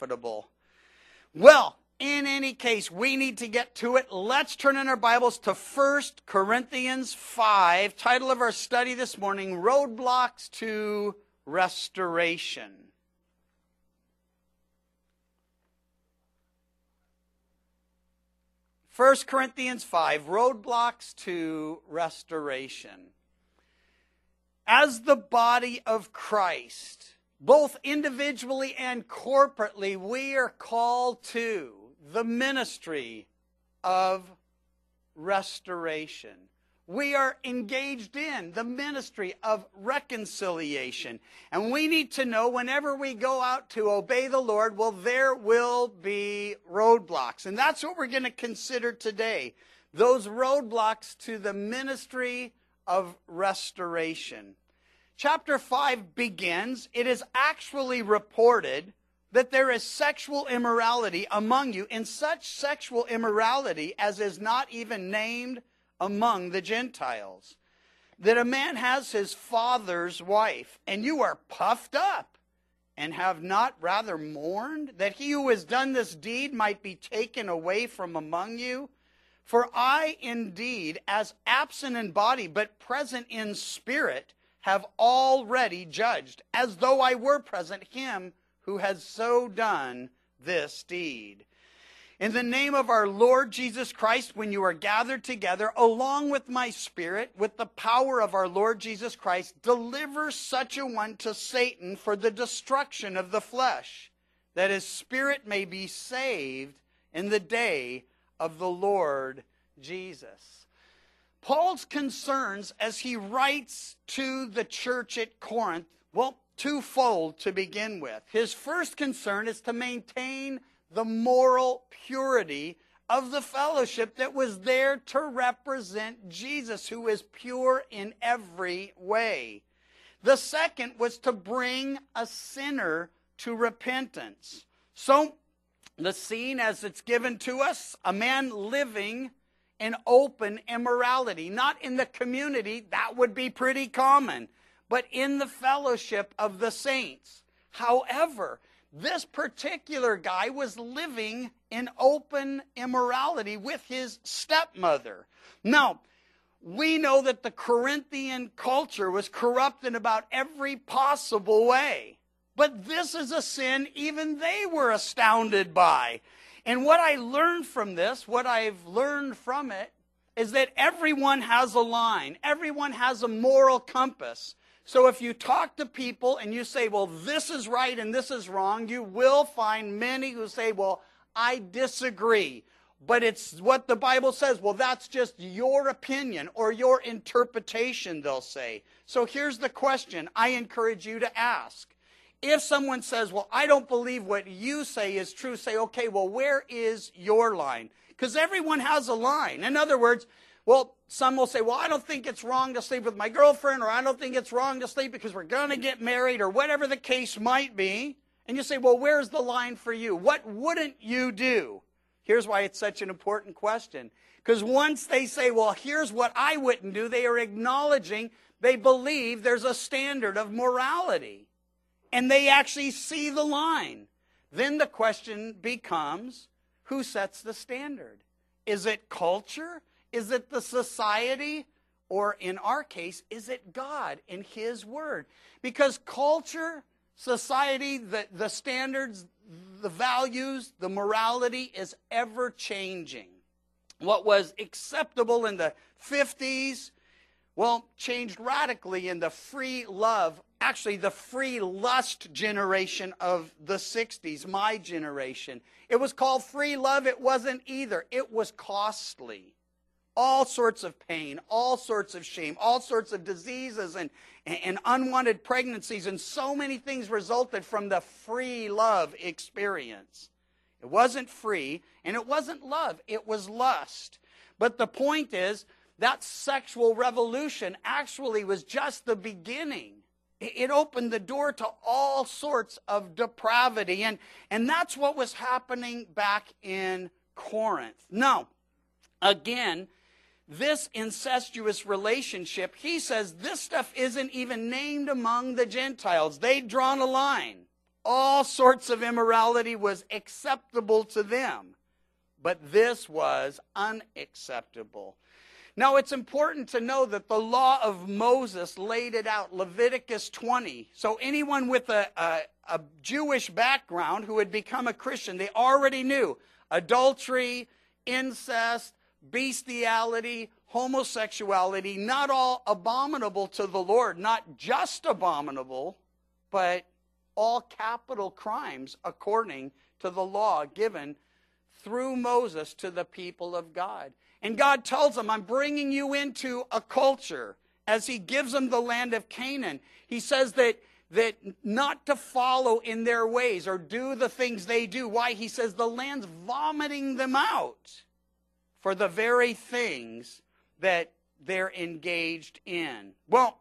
profitable. Well, in any case, we need to get to it. Let's turn in our Bibles to 1 Corinthians 5. Title of our study this morning, Roadblocks to Restoration. 1 Corinthians 5, Roadblocks to Restoration. As the body of Christ, both individually and corporately, we are called to the ministry of restoration. We are engaged in the ministry of reconciliation. And we need to know whenever we go out to obey the Lord, well, there will be roadblocks. And that's what we're going to consider today. Those roadblocks to the ministry of restoration. Chapter 5 begins, it is actually reported that there is sexual immorality among you, and such sexual immorality as is not even named among the Gentiles. That a man has his father's wife, and you are puffed up, and have not rather mourned, that he who has done this deed might be taken away from among you? For I indeed, as absent in body, but present in spirit, have already judged, as though I were present, him who has so done this deed. In the name of our Lord Jesus Christ, when you are gathered together, along with my spirit, with the power of our Lord Jesus Christ, deliver such a one to Satan for the destruction of the flesh, that his spirit may be saved in the day of the Lord Jesus. Paul's concerns as he writes to the church at Corinth, well, twofold to begin with. His first concern is to maintain the moral purity of the fellowship that was there to represent Jesus, who is pure in every way. The second was to bring a sinner to repentance. So, the scene as it's given to us, a man living in open immorality. Not in the community, that would be pretty common, but in the fellowship of the saints. However, this particular guy was living in open immorality with his stepmother. Now, we know that the Corinthian culture was corrupt in about every possible way. But this is a sin even they were astounded by. And what I learned from this, what I've learned from it, is that everyone has a line. Everyone has a moral compass. So if you talk to people and you say, well, this is right and this is wrong, you will find many who say, well, I disagree. But it's what the Bible says. Well, that's just your opinion or your interpretation, they'll say. So here's the question I encourage you to ask. If someone says, well, I don't believe what you say is true, say, okay, well, where is your line? Because everyone has a line. In other words, well, some will say, well, I don't think it's wrong to sleep with my girlfriend, or I don't think it's wrong to sleep because we're going to get married, or whatever the case might be. And you say, well, where's the line for you? What wouldn't you do? Here's why it's such an important question. Because once they say, well, here's what I wouldn't do, they are acknowledging they believe there's a standard of morality. And they actually see the line. Then the question becomes, who sets the standard? Is it culture? Is it the society? Or in our case, is it God in His Word? Because culture, society, the standards, the values, the morality is ever changing. What was acceptable in the 50s, well, changed radically in the free love, actually the free lust generation of the 60s, my generation. It was called free love. It wasn't either. It was costly. All sorts of pain, all sorts of shame, all sorts of diseases and unwanted pregnancies, and so many things resulted from the free love experience. It wasn't free, and it wasn't love. It was lust. But the point is, that sexual revolution actually was just the beginning. It opened the door to all sorts of depravity, and that's what was happening back in Corinth. Now, again, this incestuous relationship, he says this stuff isn't even named among the Gentiles. They'd drawn a line. All sorts of immorality was acceptable to them, but this was unacceptable. Now, it's important to know that the law of Moses laid it out, Leviticus 20. So anyone with a Jewish background who had become a Christian, they already knew adultery, incest, bestiality, homosexuality, not all abominable to the Lord, not just abominable, but all capital crimes according to the law given through Moses to the people of God. And God tells them, I'm bringing you into a culture as he gives them the land of Canaan. He says that not to follow in their ways or do the things they do. Why? He says the land's vomiting them out for the very things that they're engaged in. Well,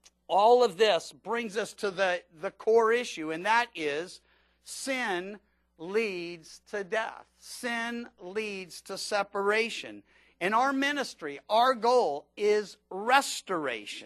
all of this brings us to the core issue, and that is sin leads to death. Sin leads to separation. In our ministry, our goal is restoration.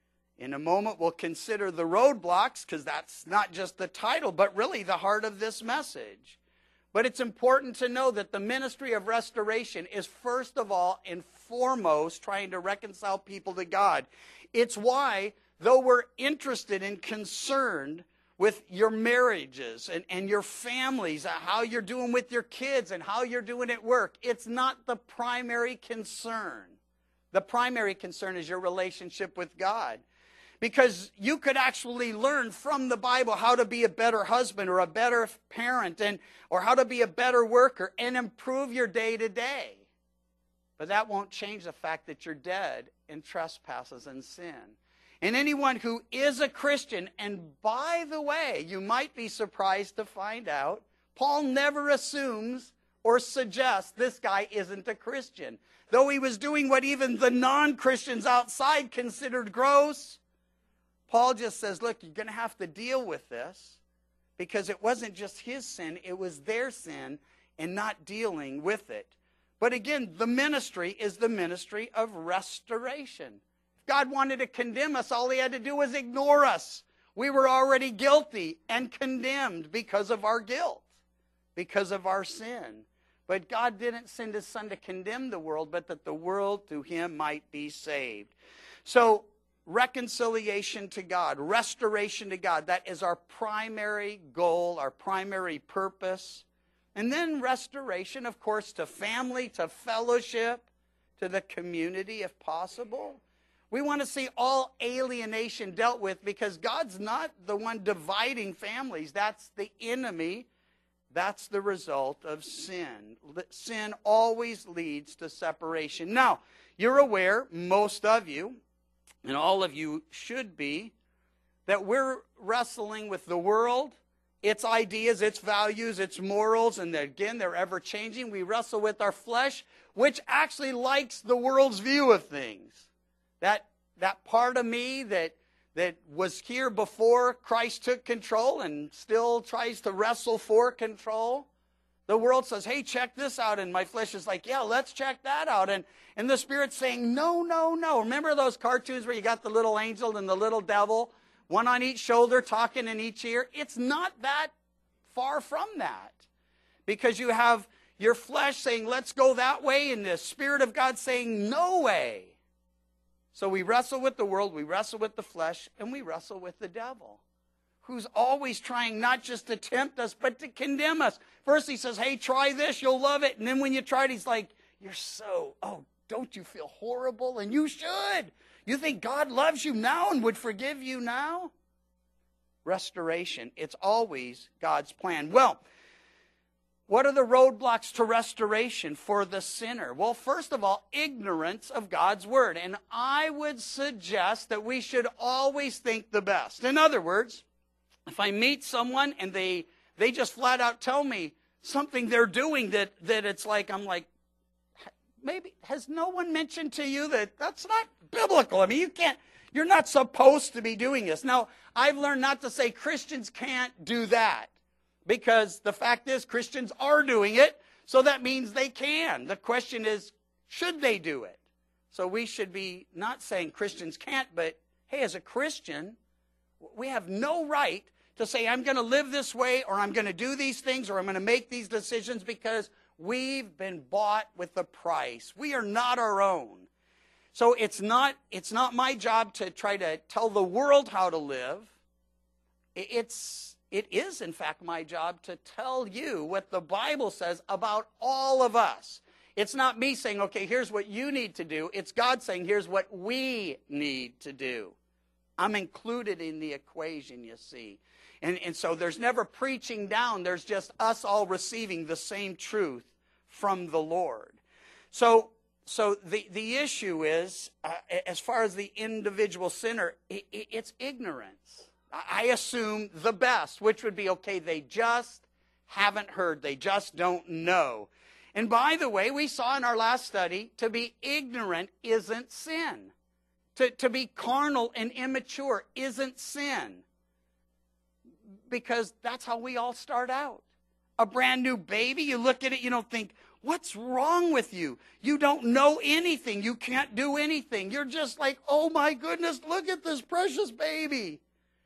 In a moment, we'll consider the roadblocks, because that's not just the title, but really the heart of this message. But it's important to know that the ministry of restoration is first of all and foremost trying to reconcile people to God. It's why, though we're interested and concerned with your marriages and your families, how you're doing with your kids and how you're doing at work, it's not the primary concern. The primary concern is your relationship with God. Because you could actually learn from the Bible how to be a better husband or a better parent or how to be a better worker and improve your day to day. But that won't change the fact that you're dead in trespasses and sin. And anyone who is a Christian, and by the way, you might be surprised to find out, Paul never assumes or suggests this guy isn't a Christian. Though he was doing what even the non-Christians outside considered gross, Paul just says, look, you're going to have to deal with this because it wasn't just his sin, it was their sin and not dealing with it. But again, the ministry is the ministry of restoration. God wanted to condemn us, all he had to do was ignore us. We were already guilty and condemned because of our guilt, because of our sin. But God didn't send his son to condemn the world, but that the world through him might be saved. So, reconciliation to God, restoration to God, that is our primary goal, our primary purpose. And then restoration, of course, to family, to fellowship, to the community if possible. We want to see all alienation dealt with because God's not the one dividing families. That's the enemy. That's the result of sin. Sin always leads to separation. Now, you're aware, most of you, and all of you should be, that we're wrestling with the world, its ideas, its values, its morals, and again, they're ever changing. We wrestle with our flesh, which actually likes the world's view of things. That part of me that was here before Christ took control and still tries to wrestle for control. The world says, hey, check this out. And my flesh is like, yeah, let's check that out. And the Spirit's saying, no, no, no. Remember those cartoons where you got the little angel and the little devil, one on each shoulder, talking in each ear? It's not that far from that. Because you have your flesh saying, let's go that way, and the Spirit of God saying, no way. So we wrestle with the world, we wrestle with the flesh, and we wrestle with the devil, who's always trying not just to tempt us, but to condemn us. First he says, hey, try this, you'll love it. And then when you try it, he's like, don't you feel horrible? And you should. You think God loves you now and would forgive you now? Restoration, it's always God's plan. Well, what are the roadblocks to restoration for the sinner? Well, first of all, ignorance of God's word. And I would suggest that we should always think the best. In other words, if I meet someone and they just flat out tell me something they're doing that it's like, I'm like, maybe, has no one mentioned to you that that's not biblical? I mean, you're not supposed to be doing this. Now, I've learned not to say Christians can't do that. Because the fact is, Christians are doing it, so that means they can. The question is, should they do it? So we should be not saying Christians can't, but hey, as a Christian, we have no right to say, I'm going to live this way, or I'm going to do these things, or I'm going to make these decisions, because we've been bought with a price. We are not our own. So it's not my job to try to tell the world how to live. It is, in fact, my job to tell you what the Bible says about all of us. It's not me saying, okay, here's what you need to do. It's God saying, here's what we need to do. I'm included in the equation, you see. And so there's never preaching down. There's just us all receiving the same truth from the Lord. So the issue is, as far as the individual sinner, it's ignorance. I assume the best, which would be, okay, they just haven't heard. They just don't know. And by the way, we saw in our last study, to be ignorant isn't sin. To be carnal and immature isn't sin. Because that's how we all start out. A brand new baby, you look at it, you don't think, what's wrong with you? You don't know anything. You can't do anything. You're just like, oh my goodness, look at this precious baby.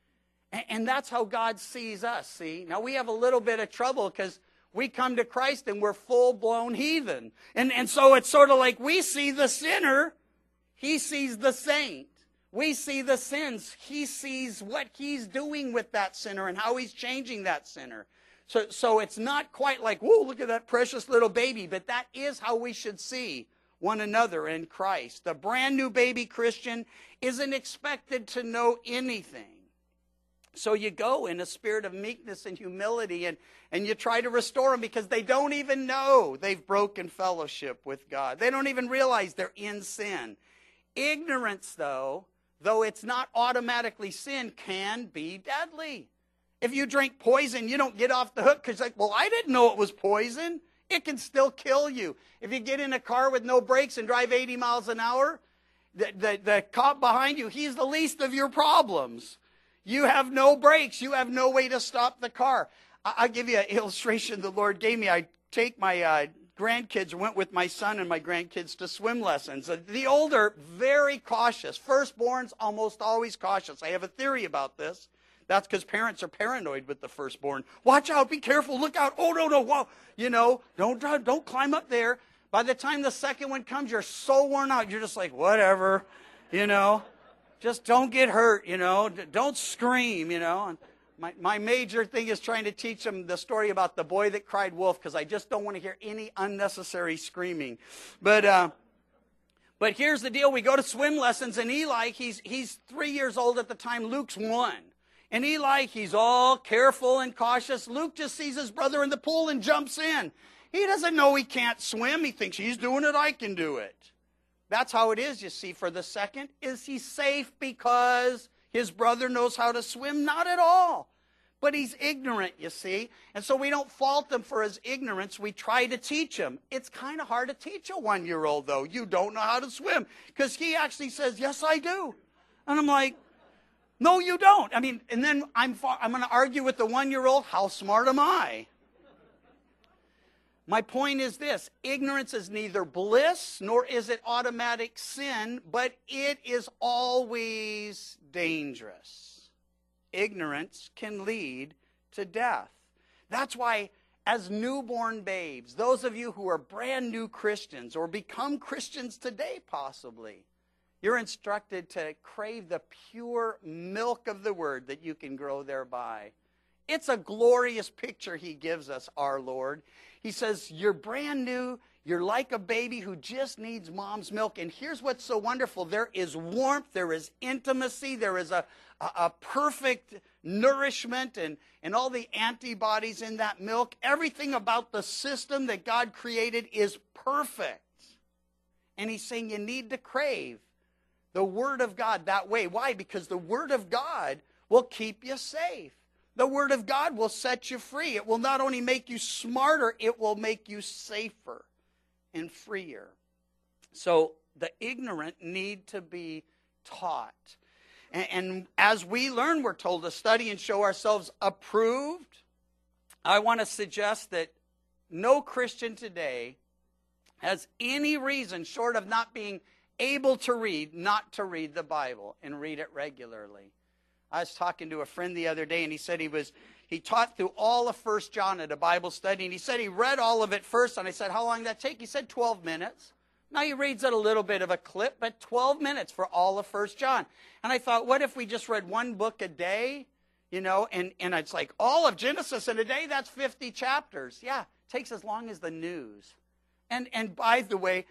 And that's how God sees us, see? Now we have a little bit of trouble because we come to Christ and we're full-blown heathen. And so it's sort of like we see the sinner, he sees the saint. We see the sins. He sees what he's doing with that sinner and how he's changing that sinner. So it's not quite like, whoa, look at that precious little baby. But that is how we should see one another in Christ. The brand new baby Christian isn't expected to know anything. So you go in a spirit of meekness and humility and you try to restore them because they don't even know they've broken fellowship with God. They don't even realize they're in sin. Ignorance, though it's not automatically sin, can be deadly. If you drink poison, you don't get off the hook because, like, well, I didn't know it was poison. It can still kill you. If you get in a car with no brakes and drive 80 miles an hour, the cop behind you, he's the least of your problems. You have no brakes. You have no way to stop the car. I'll give you an illustration the Lord gave me. I take my grandkids, went with my son and my grandkids to swim lessons. The older, very cautious. Firstborns, almost always cautious. I have a theory about this. That's because parents are paranoid with the firstborn. Watch out, be careful, look out. Oh, no, whoa. You know, don't drive, don't climb up there. By the time the second one comes, you're so worn out. You're just like, whatever, you know. Just don't get hurt, you know. Don't scream, you know. And my major thing is trying to teach them the story about the boy that cried wolf, because I just don't want to hear any unnecessary screaming. But here's the deal. We go to swim lessons, and Eli, he's 3 years old at the time. Luke's 1. And Eli, he's all careful and cautious. Luke just sees his brother in the pool and jumps in. He doesn't know he can't swim. He thinks he's doing it, I can do it. That's how it is, you see. For the second, is he safe because his brother knows how to swim? Not at all. But he's ignorant, you see. And so we don't fault him for his ignorance. We try to teach him. It's kind of hard to teach a 1-year-old, though. You don't know how to swim. Because he actually says, yes, I do. And I'm like, no, you don't. I mean, and then I'm going to argue with the 1-year-old. How smart am I? My point is this. Ignorance is neither bliss nor is it automatic sin, but it is always dangerous. Ignorance can lead to death. That's why as newborn babes, those of you who are brand new Christians or become Christians today possibly, you're instructed to crave the pure milk of the word that you can grow thereby. It's a glorious picture he gives us, our Lord. He says, you're brand new. You're like a baby who just needs mom's milk. And here's what's so wonderful. There is warmth. There is intimacy. There is a perfect nourishment and all the antibodies in that milk. Everything about the system that God created is perfect. And he's saying you need to crave the Word of God that way. Why? Because the Word of God will keep you safe. The Word of God will set you free. It will not only make you smarter, it will make you safer and freer. So the ignorant need to be taught. And as we learn, we're told to study and show ourselves approved. I want to suggest that no Christian today has any reason, short of not being able to read, not to read the Bible and read it regularly. I was talking to a friend the other day, and he said he taught through all of 1 John at a Bible study, and he said he read all of it first, and I said, how long did that take? He said 12 minutes. Now he reads it a little bit of a clip, but 12 minutes for all of 1 John. And I thought, what if we just read one book a day? You know, and it's like all of Genesis in a day, that's 50 chapters. Yeah, it takes as long as the news. And by the way,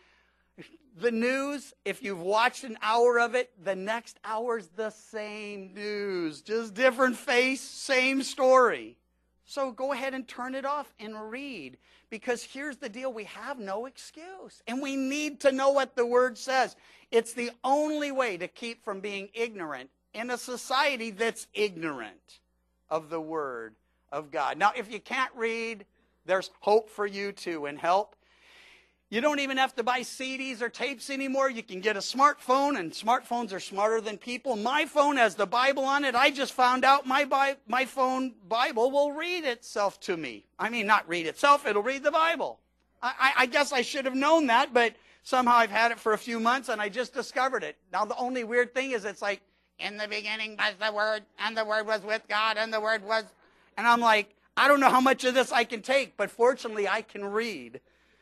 the news, if you've watched an hour of it, the next hour's the same news. Just different face, same story. So go ahead and turn it off and read. Because here's the deal, we have no excuse. And we need to know what the Word says. It's the only way to keep from being ignorant in a society that's ignorant of the Word of God. Now, if you can't read, there's hope for you too, and help. You don't even have to buy CDs or tapes anymore. You can get a smartphone, and smartphones are smarter than people. My phone has the Bible on it. I just found out my phone Bible will read itself to me. I mean, not read itself, it'll read the Bible. I guess I should have known that, but somehow I've had it for a few months, and I just discovered it. Now, the only weird thing is it's like, in the beginning was the Word, and the Word was with God, and the Word was... And I'm like, I don't know how much of this I can take, but fortunately I can read.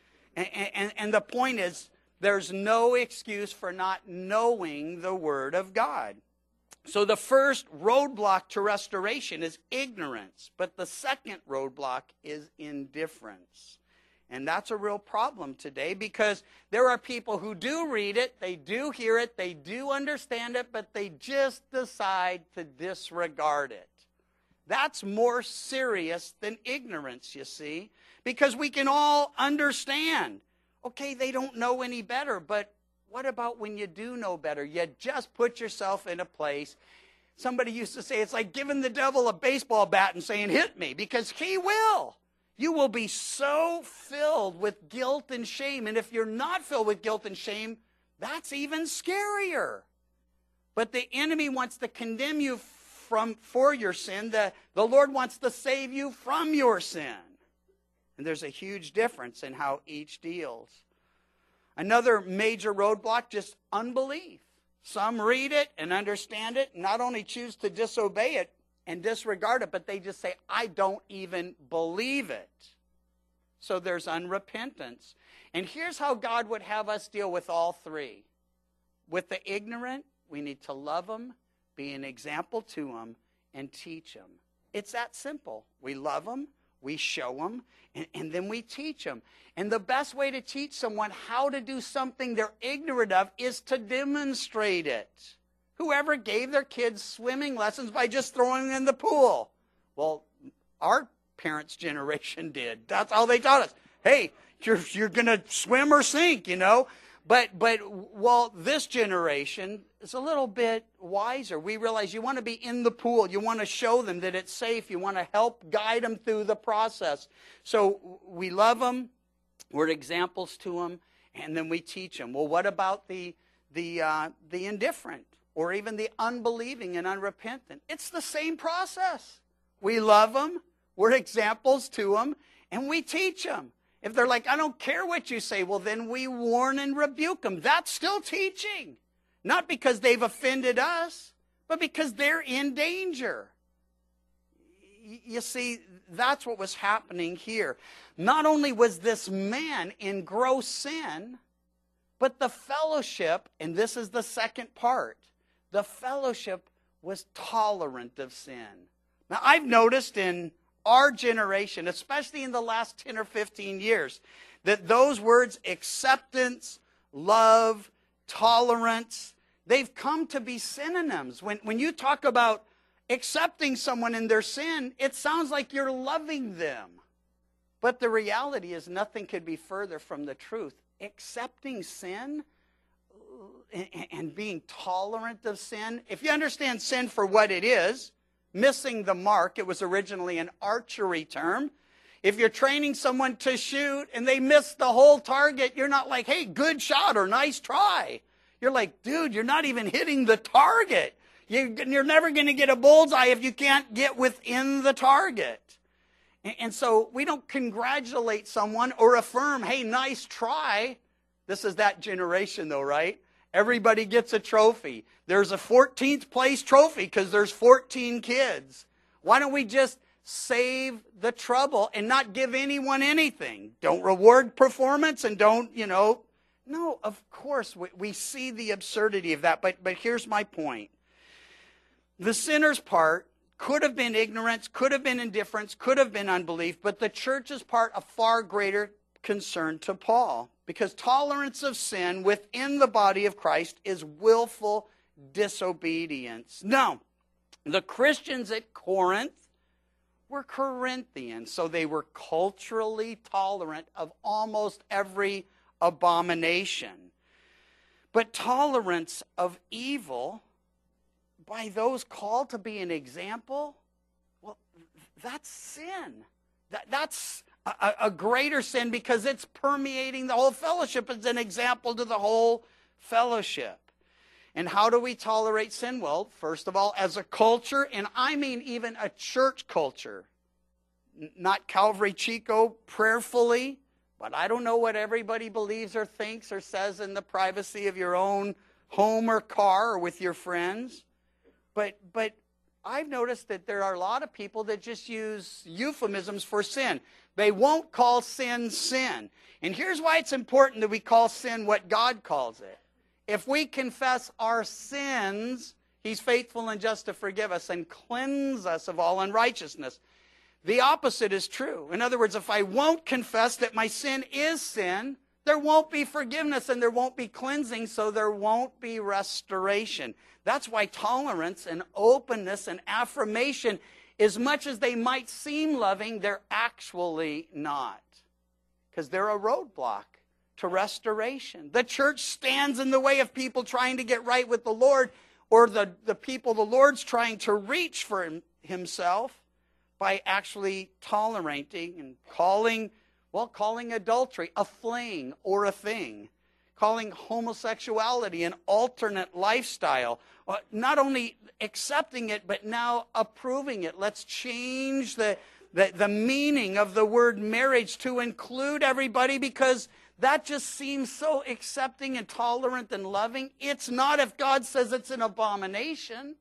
And the point is, there's no excuse for not knowing the Word of God. So the first roadblock to restoration is ignorance, but the second roadblock is indifference. And that's a real problem today, because there are people who do read it, they do hear it, they do understand it, but they just decide to disregard it. That's more serious than ignorance, you see, because we can all understand. Okay, they don't know any better, but what about when you do know better? You just put yourself in a place. Somebody used to say it's like giving the devil a baseball bat and saying, hit me, because he will. You will be so filled with guilt and shame. And if you're not filled with guilt and shame, that's even scarier. But the enemy wants to condemn you for your sin. The Lord wants to save you from your sin. And there's a huge difference in how each deals. Another major roadblock, just unbelief. Some read it and understand it, and not only choose to disobey it and disregard it, but they just say, I don't even believe it. So there's unrepentance. And here's how God would have us deal with all three. With the ignorant, we need to love them, be an example to them, and teach them. It's that simple. We love them, we show them, and then we teach them. And the best way to teach someone how to do something they're ignorant of is to demonstrate it. Whoever gave their kids swimming lessons by just throwing them in the pool? Well, our parents' generation did. That's how they taught us. Hey, you're going to swim or sink, you know. But well, this generation is a little bit wiser. We realize you want to be in the pool. You want to show them that it's safe. You want to help guide them through the process. So we love them. We're examples to them. And then we teach them. Well, what about the indifferent or even the unbelieving and unrepentant? It's the same process. We love them. We're examples to them. And we teach them. If they're like, I don't care what you say, well, then we warn and rebuke them. That's still teaching. Not because they've offended us, but because they're in danger. You see, that's what was happening here. Not only was this man in gross sin, but the fellowship, and this is the second part, the fellowship was tolerant of sin. Now, I've noticed in our generation, especially in the last 10 or 15 years, that those words, acceptance, love, tolerance, they've come to be synonyms. When you talk about accepting someone in their sin, it sounds like you're loving them. But the reality is nothing could be further from the truth. Accepting sin and being tolerant of sin, if you understand sin for what it is, missing the mark, it was originally an archery term. If you're training someone to shoot and they miss the whole target, you're not like, hey, good shot or nice try. You're like, dude, you're not even hitting the target. You're never going to get a bullseye if you can't get within the target. And so we don't congratulate someone or affirm, hey, nice try. This is that generation though, right? Everybody gets a trophy. There's a 14th place trophy because there's 14 kids. Why don't we just save the trouble and not give anyone anything? Don't reward performance and don't, No, of course, we see the absurdity of that. But here's my point. The sinner's part could have been ignorance, could have been indifference, could have been unbelief, but the church's part a far greater concern to Paul, because tolerance of sin within the body of Christ is willful disobedience. No, the Christians at Corinth were Corinthians, so they were culturally tolerant of almost every abomination. But tolerance of evil by those called to be an example, well, that's sin. That's a greater sin because it's permeating the whole fellowship. It's an example to the whole fellowship. And how do we tolerate sin? Well, first of all, as a culture, and I mean even a church culture. Not Calvary Chico prayerfully, but I don't know what everybody believes or thinks or says in the privacy of your own home or car or with your friends. But I've noticed that there are a lot of people that just use euphemisms for sin. They won't call sin sin. And here's why it's important that we call sin what God calls it. If we confess our sins, He's faithful and just to forgive us and cleanse us of all unrighteousness. The opposite is true. In other words, if I won't confess that my sin is sin, there won't be forgiveness and there won't be cleansing, so there won't be restoration. That's why tolerance and openness and affirmation, as much as they might seem loving, they're actually not. Because they're a roadblock to restoration. The church stands in the way of people trying to get right with the Lord, or the people the Lord's trying to reach for Himself by actually tolerating and calling adultery a fling or a thing, calling homosexuality an alternate lifestyle, not only accepting it, but now approving it. Let's change the meaning of the word marriage to include everybody, because that just seems so accepting and tolerant and loving. It's not if God says it's an abomination.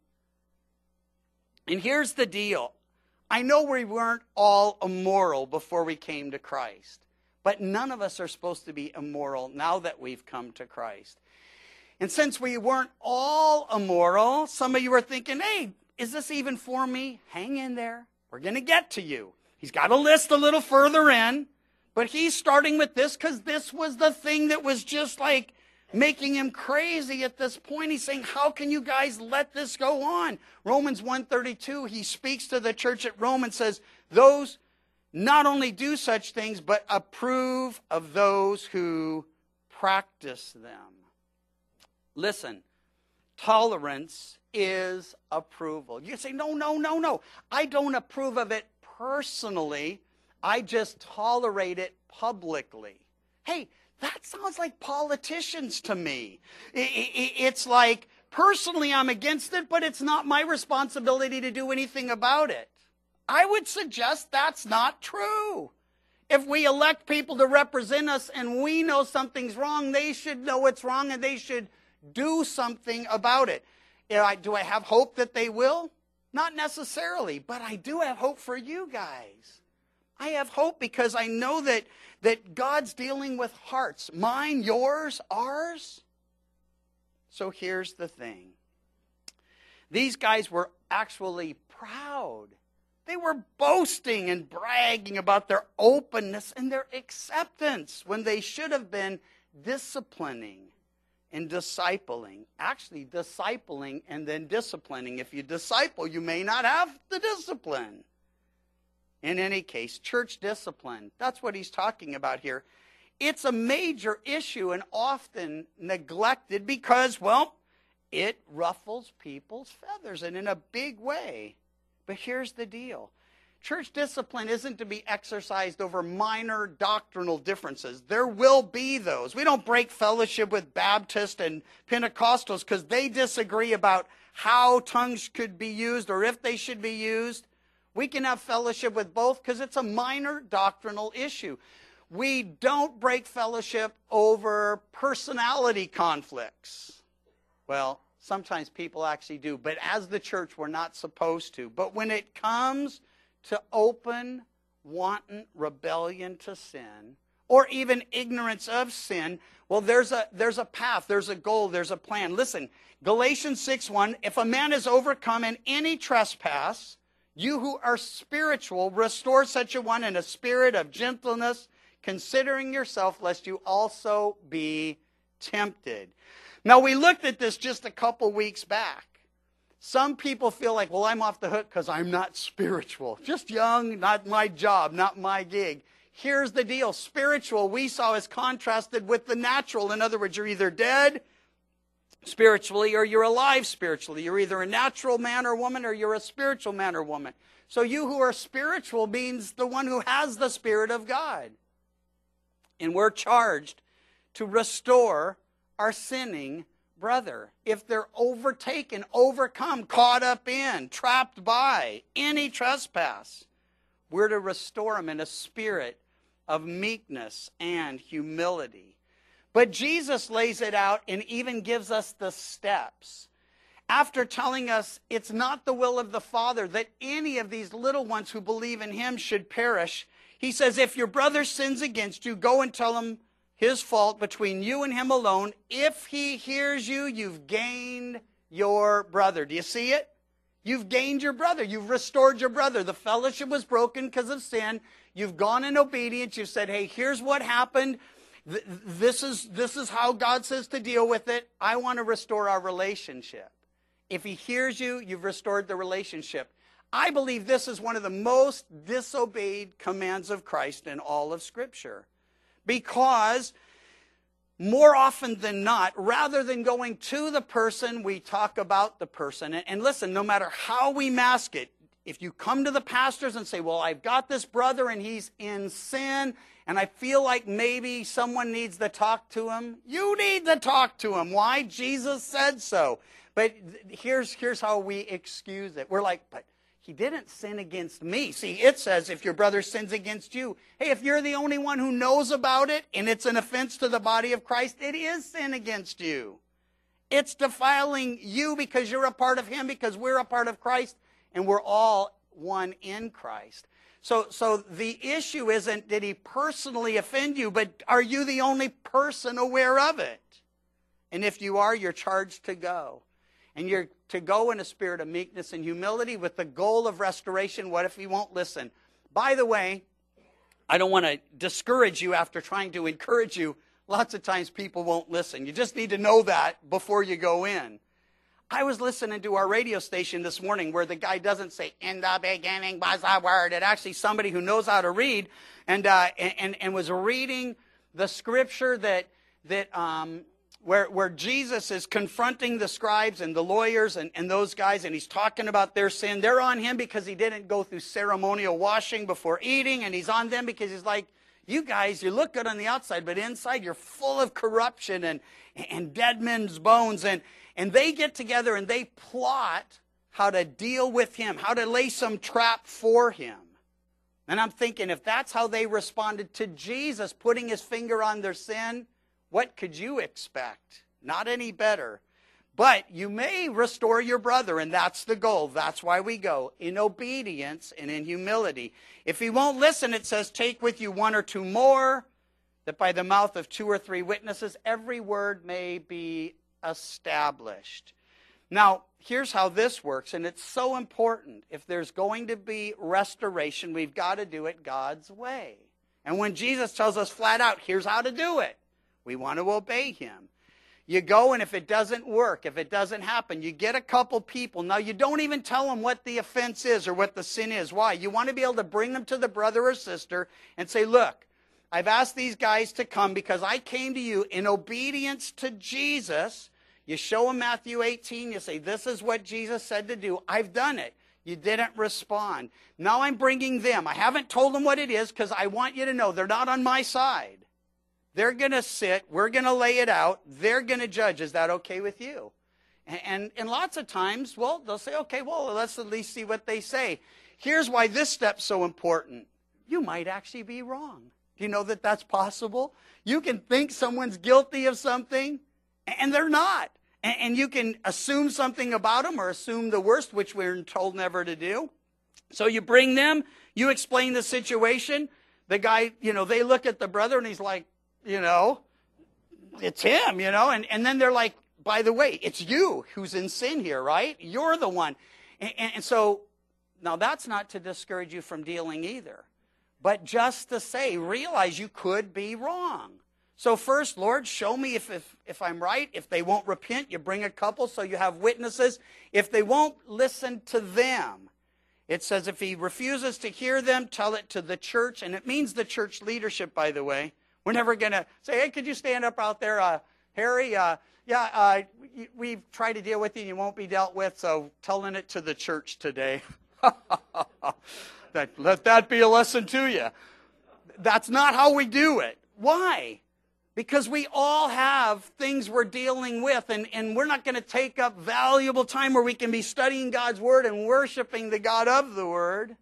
And here's the deal. I know we weren't all immoral before we came to Christ, but none of us are supposed to be immoral now that we've come to Christ. And since we weren't all immoral, some of you are thinking, hey, is this even for me? Hang in there. We're going to get to you. He's got a list a little further in, but he's starting with this because this was the thing that was just like making him crazy at this point. He's saying, how can you guys let this go on? Romans 1:32, he speaks to the church at Rome and says, those not only do such things, but approve of those who practice them. Listen, tolerance is approval. You say, no. I don't approve of it personally. I just tolerate it publicly. Hey, that sounds like politicians to me. It's like, personally I'm against it, but it's not my responsibility to do anything about it. I would suggest that's not true. If we elect people to represent us and we know something's wrong, they should know it's wrong and they should do something about it. Do I have hope that they will? Not necessarily, but I do have hope for you guys. I have hope because I know that God's dealing with hearts. Mine, yours, ours. So here's the thing. These guys were actually proud. They were boasting and bragging about their openness and their acceptance when they should have been disciplining and discipling. Actually, discipling and then disciplining. If you disciple, you may not have the discipline. In any case, church discipline, that's what he's talking about here. It's a major issue and often neglected because, well, it ruffles people's feathers and in a big way. But here's the deal. Church discipline isn't to be exercised over minor doctrinal differences. There will be those. We don't break fellowship with Baptists and Pentecostals because they disagree about how tongues could be used or if they should be used. We can have fellowship with both because it's a minor doctrinal issue. We don't break fellowship over personality conflicts. Well, sometimes people actually do, but as the church, we're not supposed to. But when it comes to open, wanton rebellion to sin, or even ignorance of sin, well, there's a path, there's a goal, there's a plan. Listen, Galatians 6:1, if a man is overcome in any trespass, you who are spiritual, restore such a one in a spirit of gentleness, considering yourself, lest you also be tempted. Now, we looked at this just a couple weeks back. Some people feel like, well, I'm off the hook because I'm not spiritual. Just young, not my job, not my gig. Here's the deal. Spiritual, we saw, is contrasted with the natural. In other words, you're either dead spiritually or you're alive spiritually. You're either a natural man or woman or you're a spiritual man or woman. So you who are spiritual means the one who has the Spirit of God. And we're charged to restore our sinning brother. If they're overtaken, overcome, caught up in, trapped by any trespass, we're to restore them in a spirit of meekness and humility. But Jesus lays it out and even gives us the steps. After telling us it's not the will of the Father that any of these little ones who believe in him should perish, he says, if your brother sins against you, go and tell him his fault between you and him alone. If he hears you, you've gained your brother. Do you see it? You've gained your brother. You've restored your brother. The fellowship was broken because of sin. You've gone in obedience. You've said, hey, here's what happened. This is how God says to deal with it. I want to restore our relationship. If he hears you, you've restored the relationship. I believe this is one of the most disobeyed commands of Christ in all of Scripture. Because more often than not, rather than going to the person, we talk about the person. And listen, no matter how we mask it, if you come to the pastors and say, well, I've got this brother and he's in sin, and I feel like maybe someone needs to talk to him, you need to talk to him. Why? Jesus said so. But here's how we excuse it. We're like, but he didn't sin against me. See, it says if your brother sins against you. Hey, if you're the only one who knows about it and it's an offense to the body of Christ, it is sin against you. It's defiling you because you're a part of him, because we're a part of Christ, and we're all one in Christ. So the issue isn't did he personally offend you, but are you the only person aware of it? And if you are, you're charged to go. And you're to go in a spirit of meekness and humility with the goal of restoration. What if he won't listen? By the way, I don't want to discourage you after trying to encourage you. Lots of times people won't listen. You just need to know that before you go in. I was listening to our radio station this morning where the guy doesn't say, in the beginning was the word. It actually somebody who knows how to read and was reading the scripture where Jesus is confronting the scribes and the lawyers and those guys, and he's talking about their sin. They're on him because he didn't go through ceremonial washing before eating, and he's on them because he's like, you guys, you look good on the outside, but inside you're full of corruption and dead men's bones. And they get together and they plot how to deal with him, how to lay some trap for him. And I'm thinking, if that's how they responded to Jesus putting his finger on their sin, what could you expect? Not any better. But you may restore your brother, and that's the goal. That's why we go, in obedience and in humility. If he won't listen, it says, take with you one or two more, that by the mouth of 2 or 3 witnesses, every word may be established. Now, here's how this works, and it's so important. If there's going to be restoration, we've got to do it God's way. And when Jesus tells us flat out, here's how to do it, we want to obey him. You go, and if it doesn't work, if it doesn't happen, you get a couple people. Now, you don't even tell them what the offense is or what the sin is. Why? You want to be able to bring them to the brother or sister and say, look, I've asked these guys to come because I came to you in obedience to Jesus. You show them Matthew 18. You say, this is what Jesus said to do. I've done it. You didn't respond. Now I'm bringing them. I haven't told them what it is because I want you to know they're not on my side. They're going to sit. We're going to lay it out. They're going to judge. Is that okay with you? And lots of times, well, they'll say, okay, well, let's at least see what they say. Here's why this step's so important. You might actually be wrong. Do you know that that's possible? You can think someone's guilty of something, and they're not. And you can assume something about them or assume the worst, which we're told never to do. So you bring them, you explain the situation. The guy, they look at the brother and he's like, it's him, and then they're like, by the way, it's you who's in sin here, right? You're the one. And so, now that's not to discourage you from dealing either, but just to say, realize you could be wrong. So first, Lord, show me if I'm right. If they won't repent, you bring a couple so you have witnesses. If they won't listen to them, it says if he refuses to hear them, tell it to the church. And it means the church leadership, by the way. We're never going to say, hey, could you stand up out there, Harry? We've tried to deal with you and you won't be dealt with, so telling it to the church today. Let that be a lesson to you. That's not how we do it. Why? Because we all have things we're dealing with, and we're not going to take up valuable time where we can be studying God's Word and worshiping the God of the Word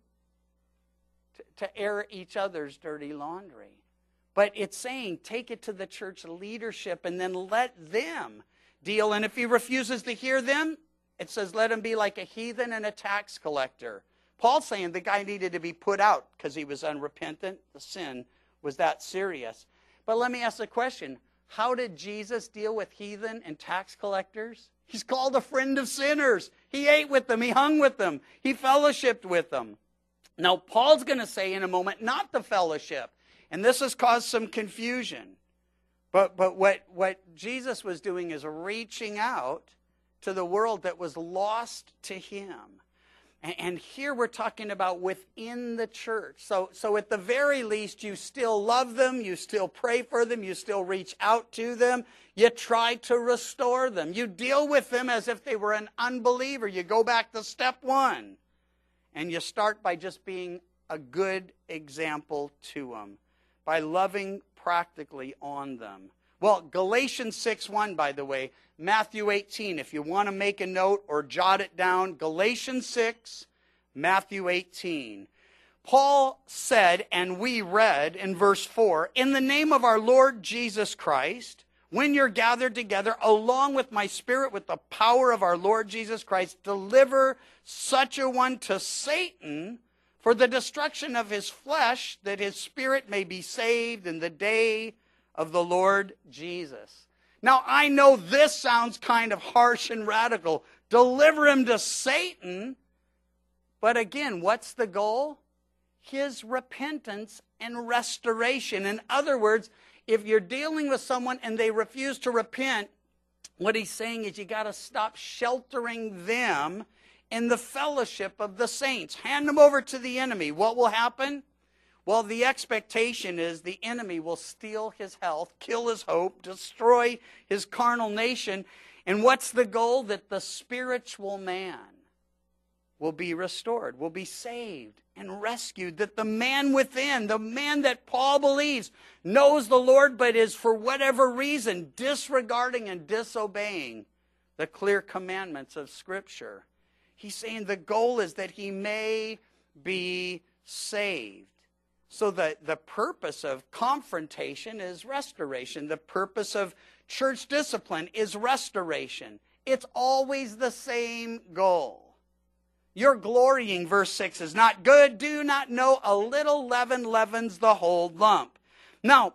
to air each other's dirty laundry. But it's saying take it to the church leadership and then let them deal. And if he refuses to hear them, it says let him be like a heathen and a tax collector. Paul's saying the guy needed to be put out because he was unrepentant. The sin was that serious. But let me ask the question, how did Jesus deal with heathen and tax collectors? He's called a friend of sinners. He ate with them. He hung with them. He fellowshiped with them. Now, Paul's going to say in a moment, not the fellowship. And this has caused some confusion. But what Jesus was doing is reaching out to the world that was lost to him. And here we're talking about within the church. So at the very least, you still love them, you still pray for them, you still reach out to them, you try to restore them. You deal with them as if they were an unbeliever. You go back to step one. And you start by just being a good example to them, by loving practically on them. Well, Galatians 6:1, by the way, Matthew 18, if you want to make a note or jot it down, Galatians 6, Matthew 18. Paul said, and we read in verse 4, in the name of our Lord Jesus Christ, when you're gathered together, along with my spirit, with the power of our Lord Jesus Christ, deliver such a one to Satan for the destruction of his flesh, that his spirit may be saved in the day of the Lord Jesus. Now, I know this sounds kind of harsh and radical. Deliver him to Satan. But again, what's the goal? His repentance and restoration. In other words, if you're dealing with someone and they refuse to repent, what he's saying is you got to stop sheltering them in the fellowship of the saints. Hand them over to the enemy. What will happen? Well, the expectation is the enemy will steal his health, kill his hope, destroy his carnal nation. And what's the goal? That the spiritual man will be restored, will be saved and rescued. That the man within, the man that Paul believes knows the Lord, but is for whatever reason disregarding and disobeying the clear commandments of Scripture. He's saying the goal is that he may be saved. So the purpose of confrontation is restoration. The purpose of church discipline is restoration. It's always the same goal. Your glorying, verse 6, is not good. Do not know a little leaven leavens the whole lump. Now,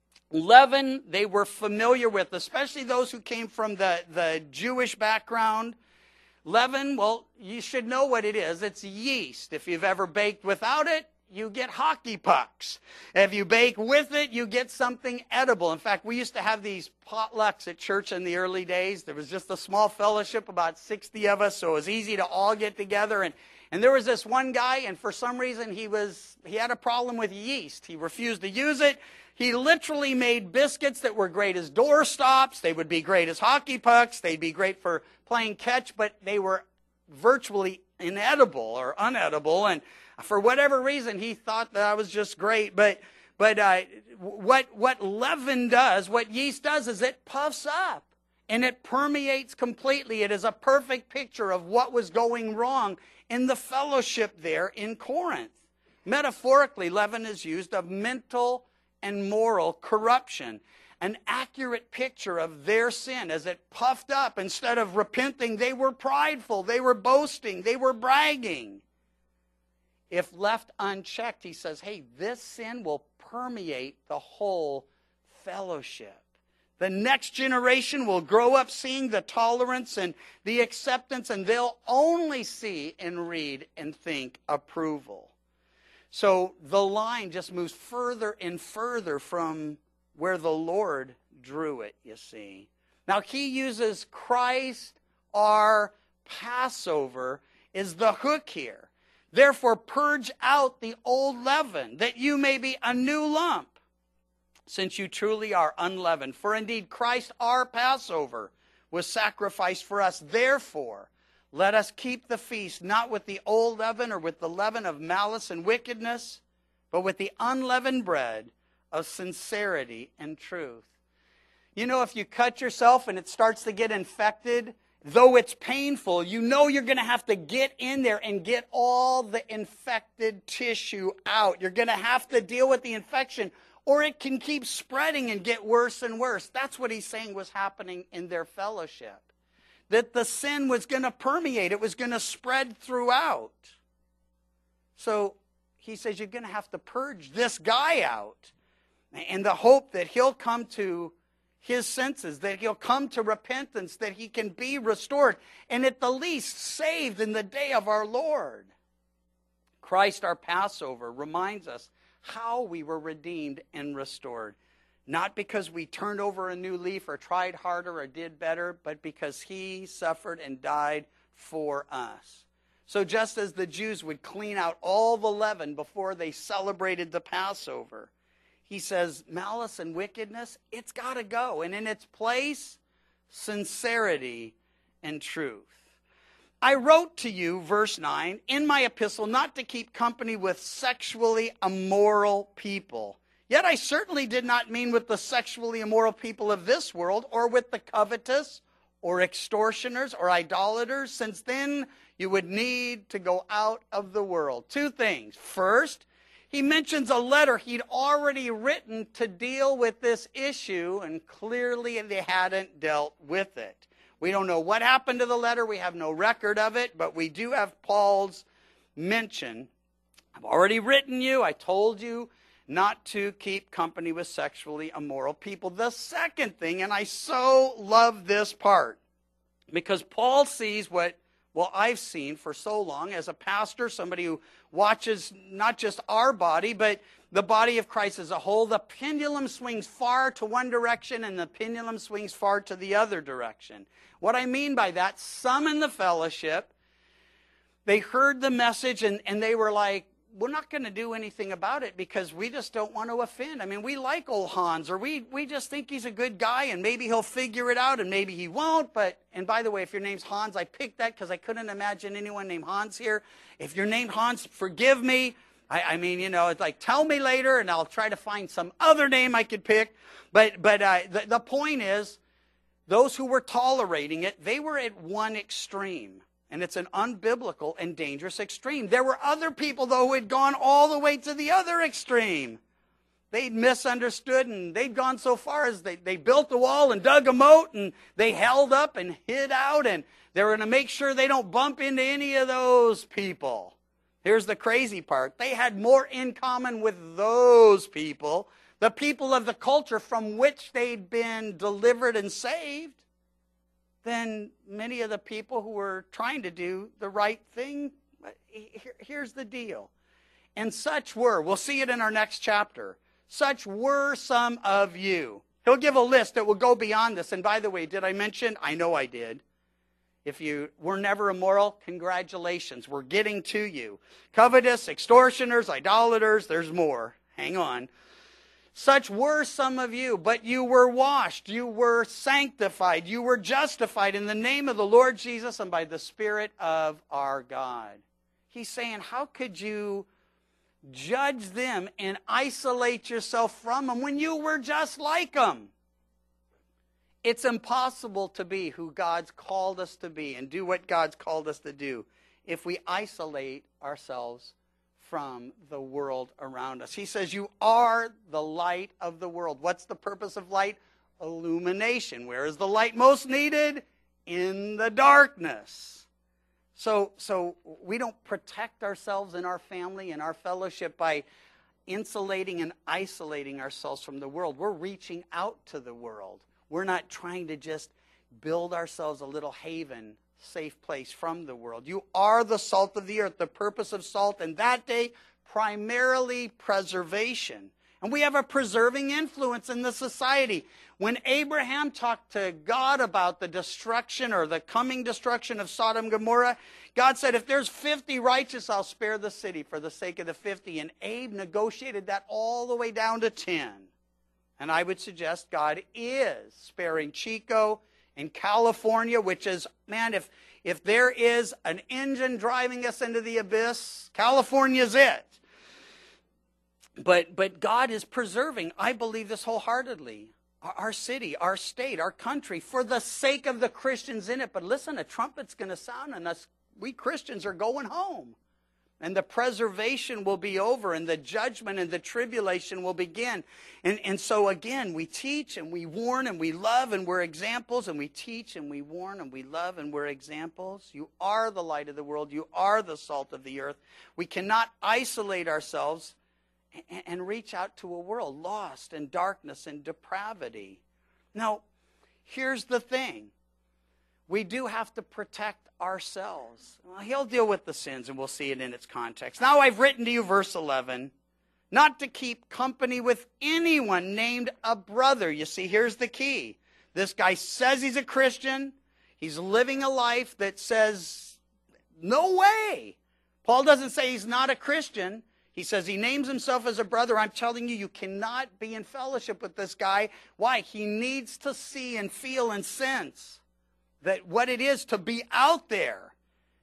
leaven they were familiar with, especially those who came from the Jewish background. Leaven, well, you should know what it is. It's yeast. If you've ever baked without it, you get hockey pucks. If you bake with it, you get something edible. In fact, we used to have these potlucks at church in the early days. There was just a small fellowship, about 60 of us, so it was easy to all get together. And there was this one guy, and for some reason he had a problem with yeast. He refused to use it. He literally made biscuits that were great as doorstops. They would be great as hockey pucks. They'd be great for playing catch, but they were virtually inedible or unedible. And for whatever reason, he thought that was just great. But what leaven does, what yeast does, is it puffs up and it permeates completely. It is a perfect picture of what was going wrong in the fellowship there in Corinth. Metaphorically, leaven is used of mental and moral corruption. an accurate picture of their sin as it puffed up. Instead of repenting, they were prideful, they were boasting, they were bragging. If left unchecked, he says, hey, this sin will permeate the whole fellowship. The next generation will grow up seeing the tolerance and the acceptance, and they'll only see and read and think approval. So the line just moves further and further from where the Lord drew it, you see. Now he uses Christ, our Passover, is the hook here. Therefore purge out the old leaven, that you may be a new lump, since you truly are unleavened. For indeed Christ, our Passover, was sacrificed for us. Therefore, let us keep the feast, not with the old leaven or with the leaven of malice and wickedness, but with the unleavened bread of sincerity and truth. You know, if you cut yourself and it starts to get infected, though it's painful, you know you're going to have to get in there and get all the infected tissue out. You're going to have to deal with the infection, or it can keep spreading and get worse and worse. That's what he's saying was happening in their fellowship. That the sin was going to permeate. It was going to spread throughout. So he says you're going to have to purge this guy out. And the hope that he'll come to his senses, that he'll come to repentance, that he can be restored, and at the least saved in the day of our Lord. Christ, our Passover, reminds us how we were redeemed and restored. Not because we turned over a new leaf or tried harder or did better, but because he suffered and died for us. So just as the Jews would clean out all the leaven before they celebrated the Passover, he says malice and wickedness, it's got to go. And in its place, sincerity and truth. I wrote to you, verse 9, in my epistle not to keep company with sexually immoral people. Yet I certainly did not mean with the sexually immoral people of this world, or with the covetous, or extortioners, or idolaters, since then you would need to go out of the world. Two things. First, he mentions a letter he'd already written to deal with this issue, and clearly they hadn't dealt with it. We don't know what happened to the letter. We have no record of it, but we do have Paul's mention. I've already written you. I told you not to keep company with sexually immoral people. The second thing, and I so love this part, because Paul sees what, well, I've seen for so long as a pastor, somebody who watches not just our body, but the body of Christ as a whole. The pendulum swings far to one direction and the pendulum swings far to the other direction. What I mean by that, some in the fellowship, they heard the message and they were like, we're not going to do anything about it because we just don't want to offend. I mean, we like old Hans, or we just think he's a good guy, and maybe he'll figure it out, and maybe he won't. But, and by the way, if your name's Hans, I picked that because I couldn't imagine anyone named Hans here. If you're named Hans, forgive me. I mean, you know, it's like, tell me later, and I'll try to find some other name I could pick. But the point is, those who were tolerating it, they were at one extreme. And it's an unbiblical and dangerous extreme. There were other people, though, who had gone all the way to the other extreme. They'd misunderstood, and they'd gone so far as they built a wall and dug a moat, and they held up and hid out, and they were going to make sure they don't bump into any of those people. Here's the crazy part. They had more in common with those people, the people of the culture from which they'd been delivered and saved, than many of the people who were trying to do the right thing. Here's the deal. And such were, we'll see it in our next chapter, such were some of you. He'll give a list that will go beyond this. And by the way, did I mention? I know I did. If you were never immoral, congratulations. We're getting to you. Covetous, extortioners, idolaters, there's more. Hang on. Such were some of you, but you were washed, you were sanctified, you were justified in the name of the Lord Jesus and by the Spirit of our God. He's saying, how could you judge them and isolate yourself from them when you were just like them? It's impossible to be who God's called us to be and do what God's called us to do if we isolate ourselves from the world around us. He says, you are the light of the world. What's the purpose of light? illumination. Where is the light most needed? In the darkness. So we don't protect ourselves and our family and our fellowship by insulating and isolating ourselves from the world. We're reaching out to the world. We're not trying to just build ourselves a little haven, safe place from the world. You are the salt of the earth. The purpose of salt in that day, primarily preservation. And we have a preserving influence in the society. When Abraham talked to God about the destruction or the coming destruction of Sodom and Gomorrah, God said, if there's 50 righteous, I'll spare the city for the sake of the 50. And Abe negotiated that all the way down to 10. And I would suggest God is sparing Chico in California, which is, man, if there is an engine driving us into the abyss, California's it. But God is preserving, I believe this wholeheartedly, our city, our state, our country, for the sake of the Christians in it. But listen, a trumpet's going to sound, and we Christians are going home. And the preservation will be over, and the judgment and the tribulation will begin. And so again, we teach and we warn and we love and we're examples, and we teach and we warn and we love and we're examples. You are the light of the world. You are the salt of the earth. We cannot isolate ourselves and reach out to a world lost in darkness and depravity. Now, here's the thing. We do have to protect ourselves. Well, he'll deal with the sins, and we'll see it in its context. Now I've written to you, verse 11, not to keep company with anyone named a brother. You see, here's the key. This guy says he's a Christian. He's living a life that says, no way. Paul doesn't say he's not a Christian. He says he names himself as a brother. I'm telling you, you cannot be in fellowship with this guy. Why? He needs to see and feel and sense that what it is to be out there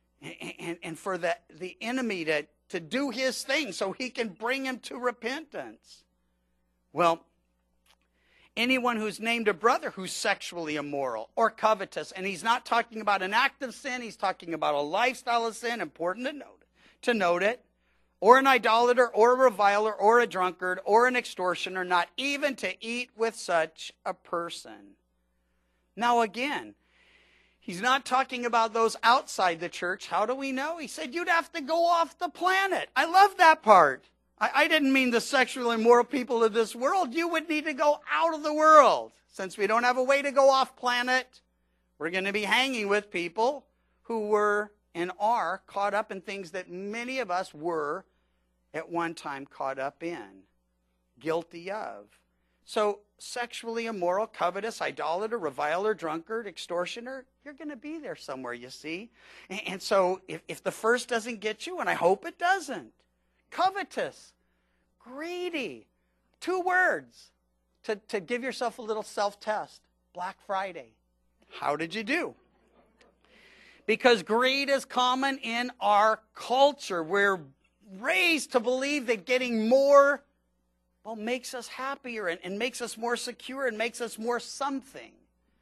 and for the enemy to do his thing so he can bring him to repentance. Well, anyone who's named a brother who's sexually immoral or covetous, and he's not talking about an act of sin, he's talking about a lifestyle of sin, important to note it, or an idolater, or a reviler, or a drunkard, or an extortioner, not even to eat with such a person. Now again, he's not talking about those outside the church. How do we know? He said you'd have to go off the planet. I love that part. I didn't mean the sexually immoral people of this world. You would need to go out of the world. Since we don't have a way to go off planet, we're going to be hanging with people who were and are caught up in things that many of us were at one time caught up in, guilty of. So sexually immoral, covetous, idolater, reviler, drunkard, extortioner, you're going to be there somewhere, you see. And so if the first doesn't get you, and I hope it doesn't, covetous, greedy, 2 words to give yourself a little self-test. Black Friday. How did you do? Because greed is common in our culture. We're raised to believe that getting more, well, makes us happier and makes us more secure and makes us more something.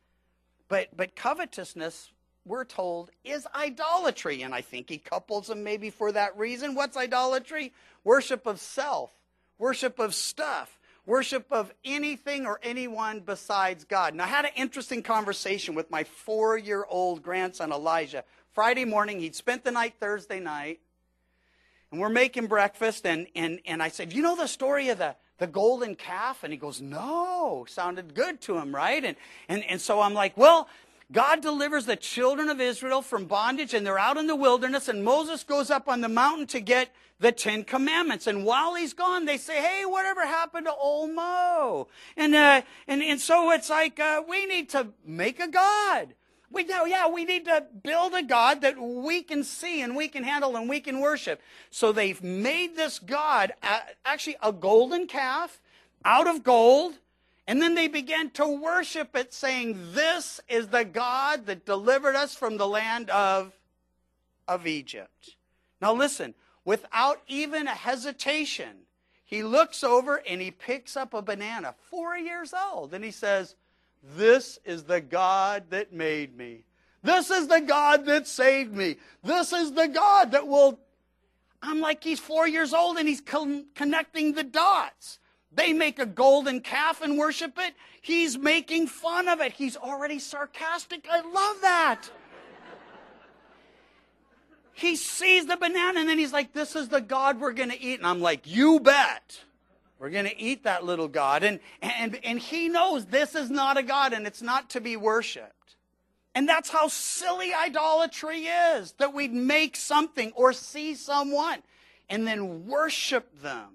But covetousness, we're told, is idolatry. And I think he couples them maybe for that reason. What's idolatry? Worship of self, worship of stuff, worship of anything or anyone besides God. Now, I had an interesting conversation with my 4-year-old grandson, Elijah. Friday morning, he'd spent the night Thursday night. And we're making breakfast, and I said, you know the story of the golden calf? And he goes, no. Sounded good to him, right? And so I'm like, well, God delivers the children of Israel from bondage, and they're out in the wilderness, and Moses goes up on the mountain to get the 10 Commandments. And while he's gone, they say, hey, whatever happened to old Mo? And so it's like, we need to make a God. We need to build a God that we can see and we can handle and we can worship. So they've made this God, actually a golden calf out of gold, and then they began to worship it, saying, this is the God that delivered us from the land of Egypt. Now listen, without even a hesitation, he looks over and he picks up a banana, 4 years old, and he says, this is the God that made me. This is the God that saved me. This is the God that will... I'm like, he's 4 years old and he's connecting the dots. They make a golden calf and worship it. He's making fun of it. He's already sarcastic. I love that. He sees the banana and then he's like, this is the God we're going to eat. And I'm like, you bet. We're going to eat that little God. And he knows this is not a God and it's not to be worshipped. And that's how silly idolatry is, that we'd make something or see someone and then worship them.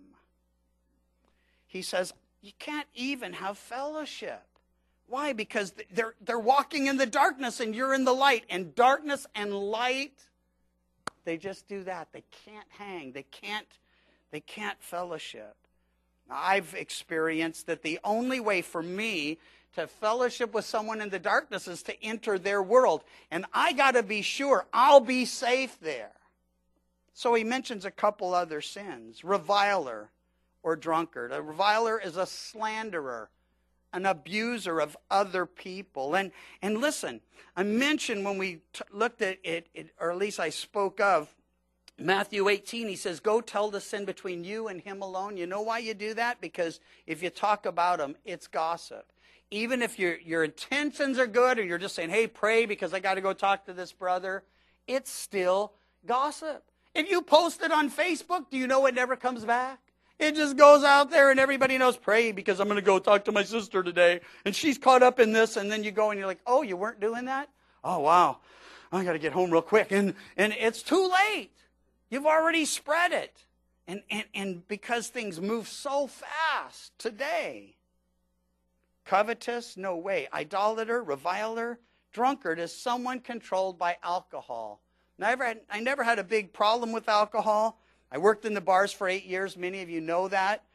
He says, you can't even have fellowship. Why? Because they're walking in the darkness and you're in the light. And darkness and light, they just do that. They can't hang. They can't fellowship. Now, I've experienced that the only way for me to fellowship with someone in the darkness is to enter their world. And I got to be sure I'll be safe there. So he mentions a couple other sins. Reviler or drunkard. A reviler is a slanderer, an abuser of other people. And listen, I mentioned when we looked at it, or at least I spoke of, Matthew 18, he says, go tell the sin between you and him alone. You know why you do that? Because if you talk about him, it's gossip. Even if your intentions are good or you're just saying, hey, pray because I got to go talk to this brother, it's still gossip. If you post it on Facebook, do you know it never comes back? It just goes out there and everybody knows, pray because I'm going to go talk to my sister today. And she's caught up in this. And then you go and you're like, oh, you weren't doing that? Oh, wow. I got to get home real quick. And it's too late. You've already spread it. And because things move so fast today. Covetous, no way. Idolater, reviler, drunkard is someone controlled by alcohol. Now, I never had a big problem with alcohol. I worked in the bars for 8 years. Many of you know that.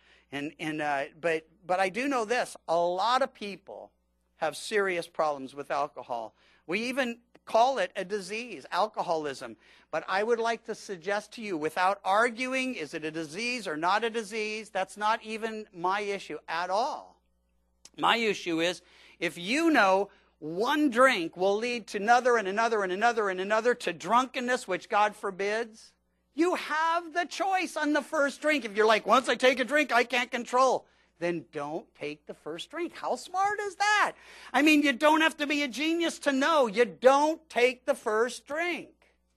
But I do know this. A lot of people have serious problems with alcohol. We even call it a disease, alcoholism. But I would like to suggest to you, without arguing, is it a disease or not a disease? That's not even my issue at all. My issue is, if you know one drink will lead to another and another and another and another to drunkenness, which God forbids, you have the choice on the first drink. If you're like, once I take a drink, I can't control, then don't take the first drink. How smart is that? I mean, you don't have to be a genius to know you don't take the first drink.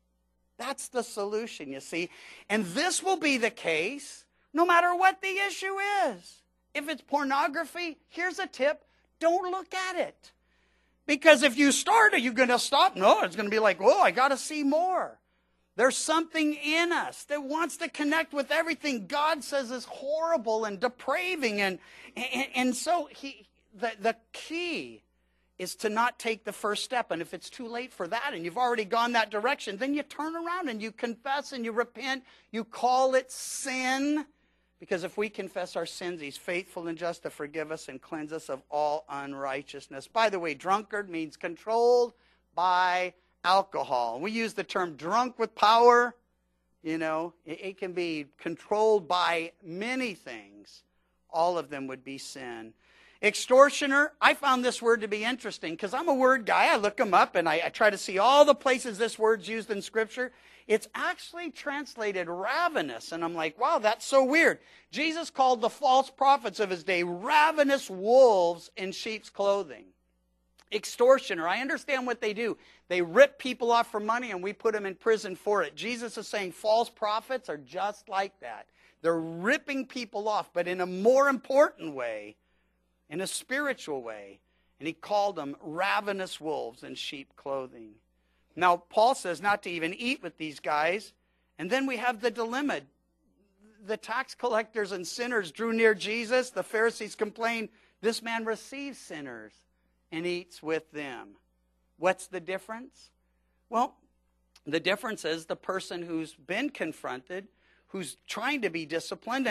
That's the solution, you see. And this will be the case no matter what the issue is. If it's pornography, here's a tip. Don't look at it. Because if you start, are you going to stop? No, it's going to be like, whoa, I got to see more. There's something in us that wants to connect with everything God says is horrible and depraving. And so the key is to not take the first step. And if it's too late for that and you've already gone that direction, then you turn around and you confess and you repent. You call it sin. Because if we confess our sins, he's faithful and just to forgive us and cleanse us of all unrighteousness. By the way, drunkard means controlled by alcohol. We use the term drunk with power. You know, it can be controlled by many things. All of them would be sin. Extortioner, I found this word to be interesting because I'm a word guy. I look them up and I try to see all the places this word's used in Scripture. It's actually translated ravenous. And I'm like, wow, that's so weird. Jesus called the false prophets of his day ravenous wolves in sheep's clothing. Extortioner, I understand what they do. They rip people off for money and we put them in prison for it. Jesus is saying false prophets are just like that. They're ripping people off, but in a more important way, in a spiritual way. And he called them ravenous wolves in sheep clothing. Now, Paul says not to even eat with these guys. And then we have the dilemma. The tax collectors and sinners drew near Jesus. The Pharisees complained, this man receives sinners and eats with them. What's the difference? Well, the difference is the person who's been confronted, who's trying to be disciplined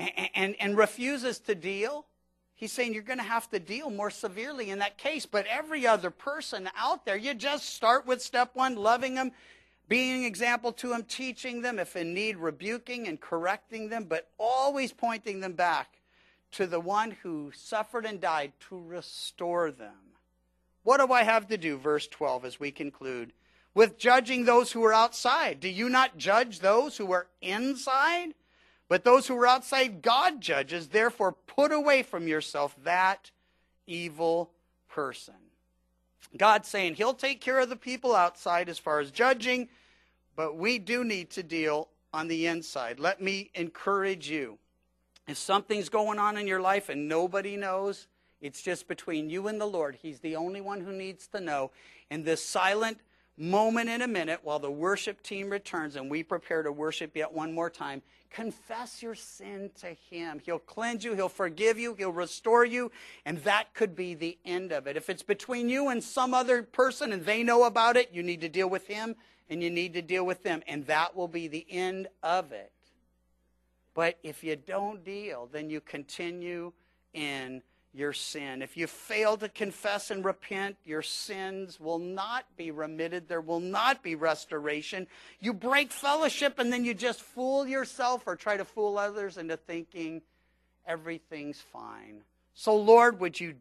and refuses to deal. He's saying you're going to have to deal more severely in that case. But every other person out there, you just start with step one, loving them, being an example to them, teaching them, if in need, rebuking and correcting them, but always pointing them back to the one who suffered and died to restore them. What do I have to do, verse 12, as we conclude? With judging those who are outside. Do you not judge those who are inside? But those who are outside, God judges. Therefore, put away from yourself that evil person. God's saying he'll take care of the people outside as far as judging, but we do need to deal on the inside. Let me encourage you. If something's going on in your life and nobody knows, it's just between you and the Lord. He's the only one who needs to know. In this silent moment in a minute, while the worship team returns and we prepare to worship yet one more time, confess your sin to him. He'll cleanse you. He'll forgive you. He'll restore you. And that could be the end of it. If it's between you and some other person and they know about it, you need to deal with him and you need to deal with them. And that will be the end of it. But if you don't deal, then you continue in your sin. If you fail to confess and repent, your sins will not be remitted. There will not be restoration. You break fellowship and then you just fool yourself or try to fool others into thinking everything's fine. So Lord, would you